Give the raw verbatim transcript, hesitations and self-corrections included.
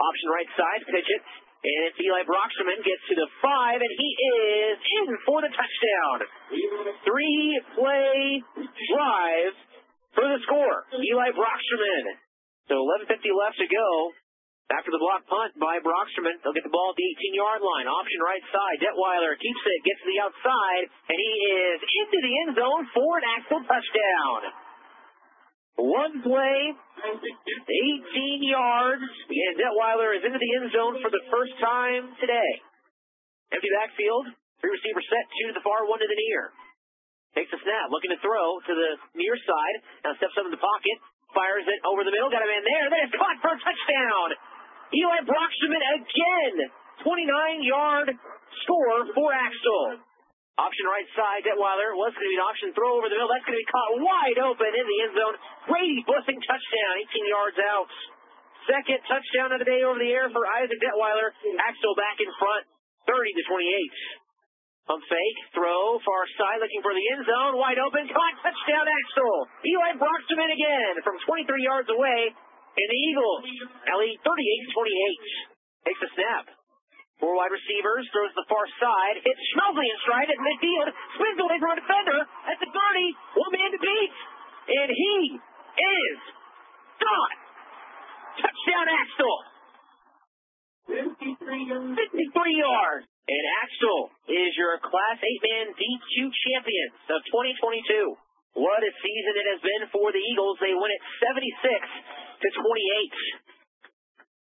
Option right side, pitch it. And it's Eli Brockstrom gets to the five, and he is in for the touchdown. Three-play drive for the score. Eli Brockstrom. So eleven fifty left to go. After the block punt by Brockstrom, they'll get the ball at the eighteen-yard line. Option right side. Detweiler keeps it, gets to the outside, and he is into the end zone for an Axtell touchdown. One play, eighteen yards, and Detweiler is into the end zone for the first time today. Empty backfield, three receiver set, two to the far, one to the near. Takes a snap, looking to throw to the near side. Now steps up in the pocket, fires it over the middle, got a man there, then it's caught for a touchdown. Eli Brockstrom again, twenty-nine-yard score for Axtell. Option right side, Detweiler was going to be an option throw over the middle. That's going to be caught wide open in the end zone. Brady Bussing touchdown, eighteen yards out. Second touchdown of the day over the air for Isaac Detweiler. Axtell back in front, thirty to twenty-eight. Pump fake, throw, far side, looking for the end zone. Wide open, caught, touchdown Axtell. Eli Brockstrom again from twenty-three yards away. And the Eagles now lead thirty-eight to twenty-eight. Takes a snap. Four wide receivers, throws the far side, hits Schmelzley in stride at midfield, spins away from a defender at the thirty, one man to beat, and he is gone. Touchdown Axtell. fifty-three yards. And Axtell is your Class eight man D two champions of twenty twenty-two. What a season it has been for the Eagles. They win it seventy-six to twenty-eight.